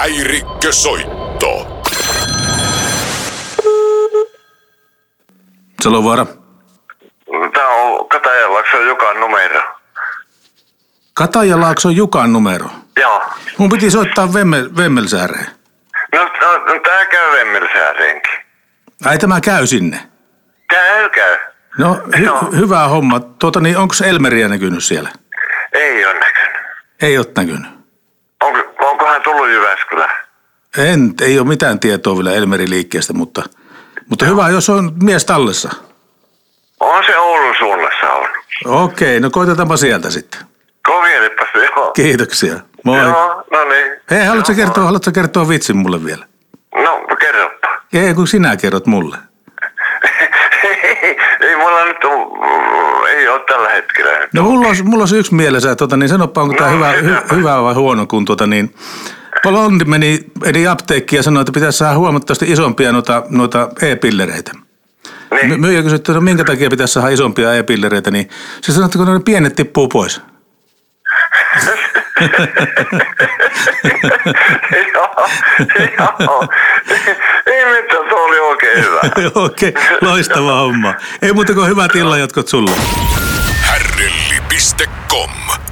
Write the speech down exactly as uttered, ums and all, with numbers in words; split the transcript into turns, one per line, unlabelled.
Häirikkösoitto.
Salovaara.
Tää on Katajalaakson Jukan numero.
Katajalaakson Jukan numero.
Joo.
Mun piti soittaa Vemmel, Vemmelsääreen.
No, no, no tää käy Vemmelsääreenkin.
Ai tämä käy sinne?
Tää käy.
No hy-
Joo.
hyvä homma. Tuota niin, onko Elmeriä näkynyt siellä?
Ei ole näkynyt.
Ei ole näkynyt.
Onko, onko hän tullut Jyväskylään?
En, ei ole mitään tietoa vielä Elmerin liikkeestä, mutta, mutta hyvä, jos on mies tallessa.
On se Oulun suunnassa on.
Okei, no koitetaanpa sieltä sitten.
Kokeilipas, joo.
Kiitoksia. Moi.
Joo, no niin.
Hei, haluatko
Joo,
kertoa, haluatko kertoa vitsin mulle vielä?
No, kerropa.
Ei, kun sinä kerrot mulle.
ei, ei mulla nyt ole, ei ole tällä hetkellä.
No mulla on, mulla on yksi mielessä, tota, niin sanoppa, onko
No,
tämä hyvä, hy,
sitäpä.
hyvä vai huono, kun tota, niin, Blondi meni, meni apteekkiin ja sanoi, että pitäisi saada huomattavasti isompia noita, noita e-pillereitä.
Niin.
My- Myyjä kysyi, että no minkä takia pitäisi saada isompia e-pillereitä, niin se sanoi, että kun ne pienet tippuu pois.
joo, joo. Ei mitään, tuo oli oikein hyvä.
Okei, okay, loistava homma. Ei muuta kuin hyvät illanjatkot sulle.
Härrelli piste com